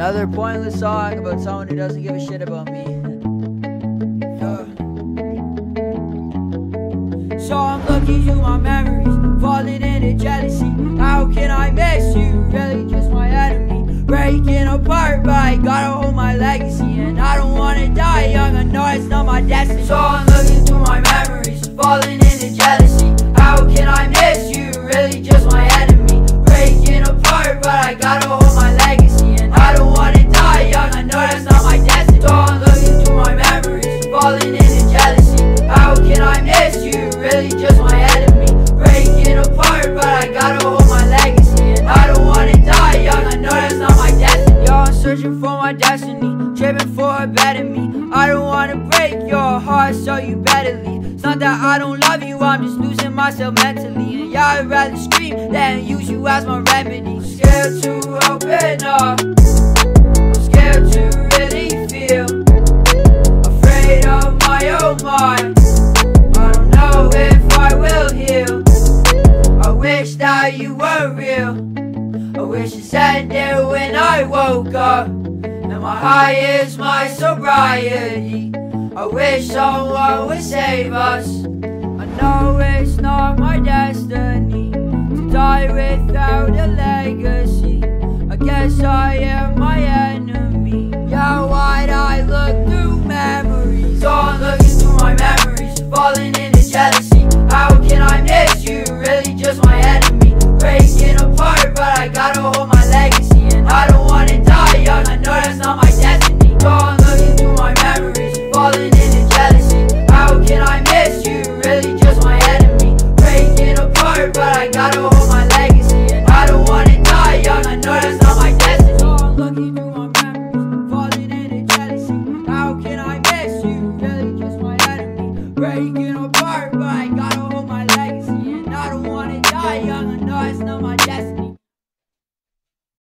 Another pointless song about someone who doesn't give a shit about me. So I'm looking through my memories, falling into jealousy. How can I miss you? Really just my enemy. Breaking apart, but I gotta hold my legacy. And I don't wanna die young, I know it's not my destiny. So I'm looking through my memories, falling into jealousy. How can I miss you? Really just my enemy. Breaking apart, but I gotta hold my legacy. And I don't wanna die young, I know that's not my destiny. So I'm looking through my memories, falling into jealousy. How can I miss you? Really just my enemy. Breaking apart, but I gotta hold my legacy. And I don't wanna die young, I know that's not my destiny. Yo, I'm searching for my destiny, tripping for a better me. I don't wanna break your heart, so you better leave. It's not that I don't love you, I'm just losing myself mentally. And yeah, I'd rather scream than use you as my remedy. I'm scared to open up, I'm scared to really feel, afraid of my own mind. I don't know if I will heal. I wish that you were real. I wish it said there when I woke up, and my high is my sobriety. I wish someone would save us. I know it's not my destiny to die without a legacy. I guess I am my enemy. Yeah, why'd I look through memories? So I'm looking through my memories, falling into jealousy. How can I miss you? Really just my enemy. Breaking apart, but I gotta hold my legacy. And I don't wanna die young, I know that's not my destiny. So I'm looking through my memories, falling into jealousy. How can I miss you? Really just my enemy. Breaking apart, but I gotta hold my legacy. And I don't wanna die young, I know that's not my destiny. So I'm looking through my memories, falling into jealousy. How can I miss you? Really just my enemy. Breaking apart, but I gotta hold my legacy. And I don't wanna die young, I know it's not my